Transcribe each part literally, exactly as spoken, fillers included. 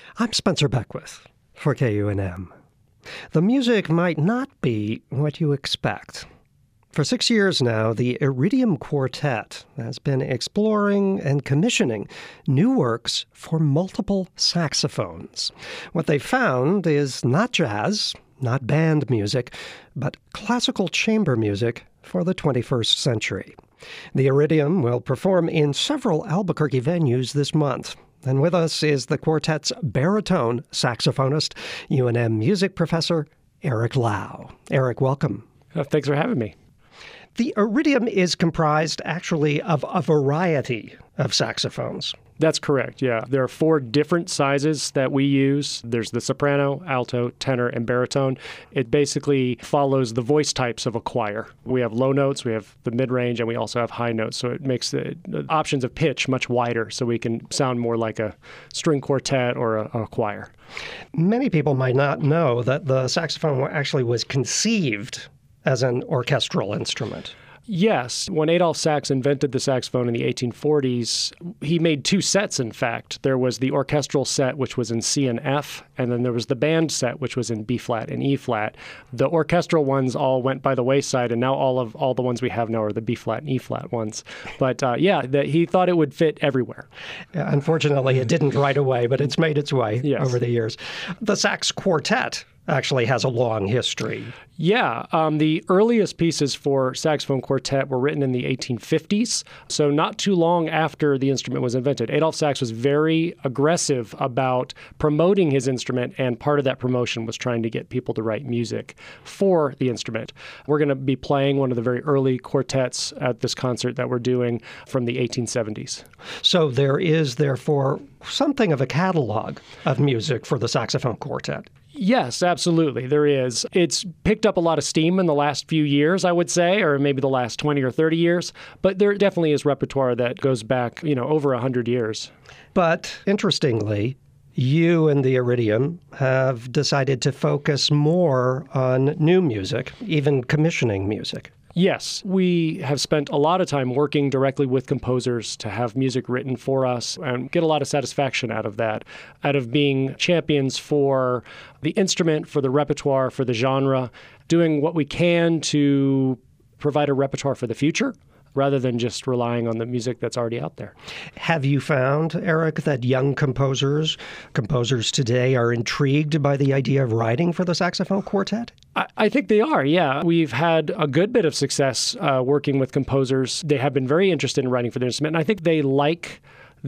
I'm Spencer Beckwith for K U N M. The music might not be what you expect. For six years now, the Iridium Quartet has been exploring and commissioning new works for multiple saxophones. What they found is not jazz, not band music, but classical chamber music for the twenty-first century. The Iridium will perform in several Albuquerque venues this month. And with us is the quartet's baritone saxophonist, U N M music professor, Eric Lau. Eric, welcome. Oh, thanks for having me. The Iridium is comprised actually of a variety of saxophones. That's correct, yeah. There are four different sizes that we use. There's the soprano, alto, tenor, and baritone. It basically follows the voice types of a choir. We have low notes, we have the mid-range, and we also have high notes. So it makes the, the options of pitch much wider so we can sound more like a string quartet or a, a choir. Many people might not know that the saxophone actually was conceived as an orchestral instrument. Yes. When Adolphe Sax invented the saxophone in the eighteen forties, he made two sets, in fact. There was the orchestral set, which was in C and F, and then there was the band set, which was in B-flat and E-flat. The orchestral ones all went by the wayside, and now all of all the ones we have now are the B-flat and E-flat ones. But uh, yeah, the, he thought it would fit everywhere. Yeah, unfortunately, it didn't right away, but it's made its way yes. over the years. The sax quartet actually has a long history. Yeah. Um, the earliest pieces for saxophone quartet were written in the eighteen fifties, so not too long after the instrument was invented. Adolphe Sax was very aggressive about promoting his instrument, and part of that promotion was trying to get people to write music for the instrument. We're going to be playing one of the very early quartets at this concert that we're doing from the eighteen seventies. So there is, therefore, something of a catalog of music for the saxophone quartet. Yes, absolutely. There is. It's picked up a lot of steam in the last few years, I would say, or maybe the last twenty or thirty years. But there definitely is repertoire that goes back, you know, over one hundred years. But interestingly, you and the Iridium have decided to focus more on new music, even commissioning music. Yes, we have spent a lot of time working directly with composers to have music written for us and get a lot of satisfaction out of that, out of being champions for the instrument, for the repertoire, for the genre, doing what we can to provide a repertoire for the future, rather than just relying on the music that's already out there. Have you found, Eric, that young composers, composers today are intrigued by the idea of writing for the saxophone quartet? I, I think they are, yeah. We've had a good bit of success uh, working with composers. They have been very interested in writing for their instrument, and I think they like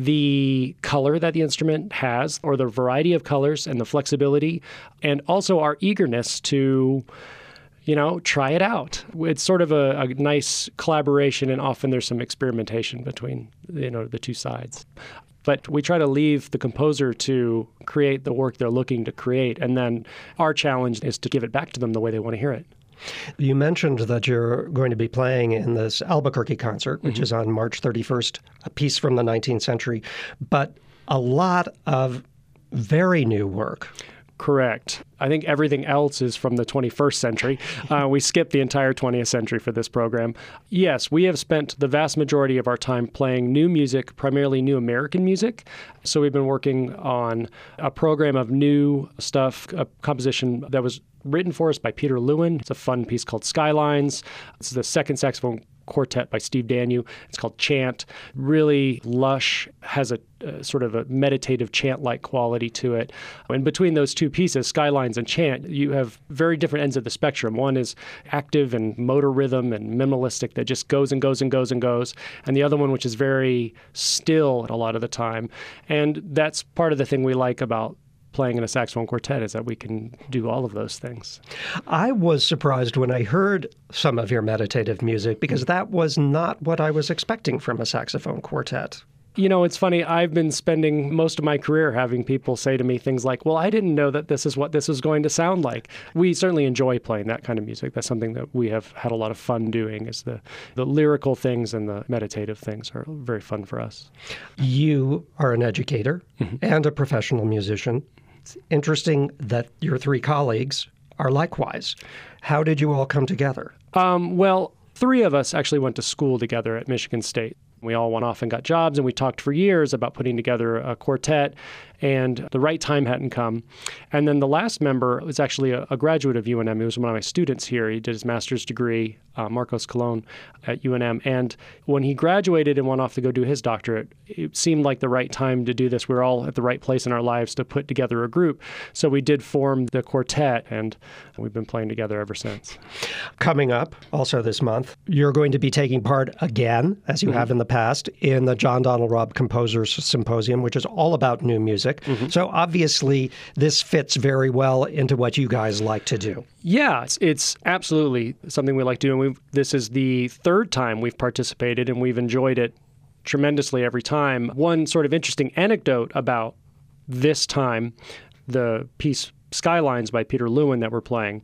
the color that the instrument has, or the variety of colors and the flexibility, and also our eagerness to you know, try it out. It's sort of a, a nice collaboration, and often there's some experimentation between, you know, the two sides. But we try to leave the composer to create the work they're looking to create, and then our challenge is to give it back to them the way they want to hear it. You mentioned that you're going to be playing in this Albuquerque concert, which mm-hmm. is on March thirty-first, a piece from the nineteenth century, but a lot of very new work. Correct. I think everything else is from the twenty-first century. Uh, we skipped the entire twentieth century for this program. Yes, we have spent the vast majority of our time playing new music, primarily new American music. So we've been working on a program of new stuff, a composition that was written for us by Peter Lewin. It's a fun piece called Skylines. It's the second saxophone quartet by Steve Danu. It's called Chant. Really lush, has a, a sort of a meditative chant-like quality to it. And between those two pieces, Skylines and Chant, you have very different ends of the spectrum. One is active and motor rhythm and minimalistic that just goes and goes and goes and goes. And the other one, which is very still a lot of the time. And that's part of the thing we like about playing in a saxophone quartet, is that we can do all of those things. I was surprised when I heard some of your meditative music, because that was not what I was expecting from a saxophone quartet. You know, it's funny. I've been spending most of my career having people say to me things like, well, I didn't know that this is what this was going to sound like. We certainly enjoy playing that kind of music. That's something that we have had a lot of fun doing, is the, the lyrical things and the meditative things are very fun for us. You are an educator mm-hmm. and a professional musician. It's interesting that your three colleagues are likewise. How did you all come together? Um, well, three of us actually went to school together at Michigan State. We all went off and got jobs, and we talked for years about putting together a quartet. and the right time hadn't come. And then the last member was actually a, a graduate of U N M. He was one of my students here. He did his master's degree, uh, Marcos Colon, at U N M. And when he graduated and went off to go do his doctorate, it seemed like the right time to do this. We were all at the right place in our lives to put together a group. So we did form the quartet, and we've been playing together ever since. Coming up, also this month, you're going to be taking part again, as you mm-hmm. have in the past, in the John Donald Robb Composers Symposium, which is all about new music. Mm-hmm. So obviously, this fits very well into what you guys like to do. Yeah, it's, it's absolutely something we like to do. And we've, this is the third time we've participated, and we've enjoyed it tremendously every time. One sort of interesting anecdote about this time, the piece Skylines by Peter Lewin that we're playing,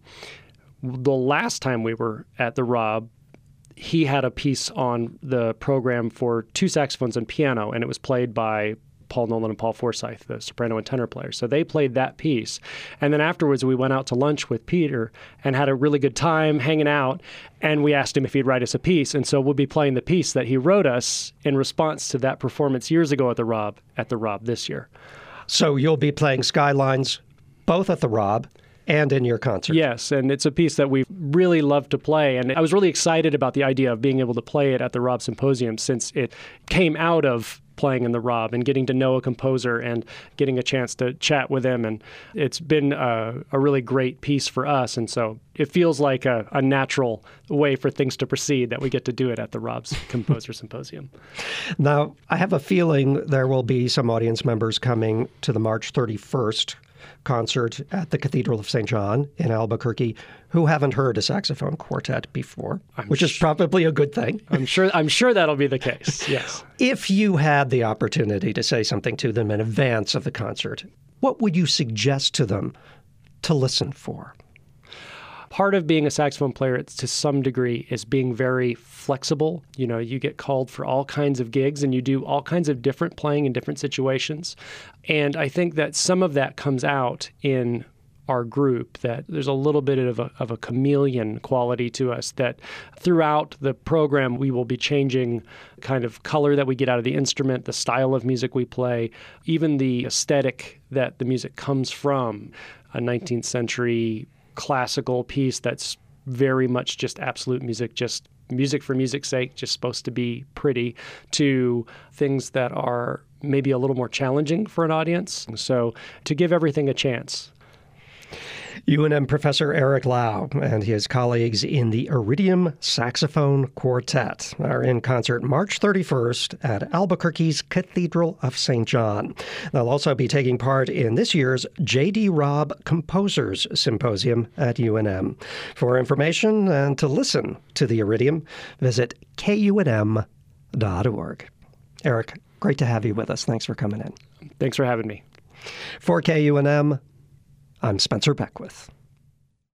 the last time we were at the Robb, he had a piece on the program for two saxophones and piano, and it was played by Paul Nolan and Paul Forsyth, the soprano and tenor players. So they played that piece. And then afterwards, we went out to lunch with Peter and had a really good time hanging out. And we asked him if he'd write us a piece. And so we'll be playing the piece that he wrote us in response to that performance years ago at the Robb, at the Robb this year. So you'll be playing Skylines both at the Robb and in your concert. Yes, and it's a piece that we really love to play. And I was really excited about the idea of being able to play it at the Robb Symposium, since it came out of playing in the Robb and getting to know a composer and getting a chance to chat with him. And it's been a, a really great piece for us. And so it feels like a, a natural way for things to proceed that we get to do it at the Robb's Composer Symposium. Now, I have a feeling there will be some audience members coming to the March thirty-first concert at the Cathedral of Saint John in Albuquerque who haven't heard a saxophone quartet before, I'm which sh- is probably a good thing. I'm sure I'm sure that'll be the case, yes. If you had the opportunity to say something to them in advance of the concert, what would you suggest to them to listen for? Part of being a saxophone player, to some degree, is being very flexible. You know, you get called for all kinds of gigs and you do all kinds of different playing in different situations. And I think that some of that comes out in our group, that there's a little bit of a, of a chameleon quality to us, that throughout the program we will be changing kind of color that we get out of the instrument, the style of music we play, even the aesthetic that the music comes from. A nineteenth century classical piece that's very much just absolute music, just music for music's sake, just supposed to be pretty, to things that are maybe a little more challenging for an audience. So to give everything a chance. U N M professor Eric Lau and his colleagues in the Iridium Saxophone Quartet are in concert March thirty-first at Albuquerque's Cathedral of Saint John. They'll also be taking part in this year's J D. Robb Composers Symposium at U N M. For information and to listen to the Iridium, visit K U N M dot org. Eric, great to have you with us. Thanks for coming in. Thanks for having me. For K U N M, I'm Spencer Beckwith.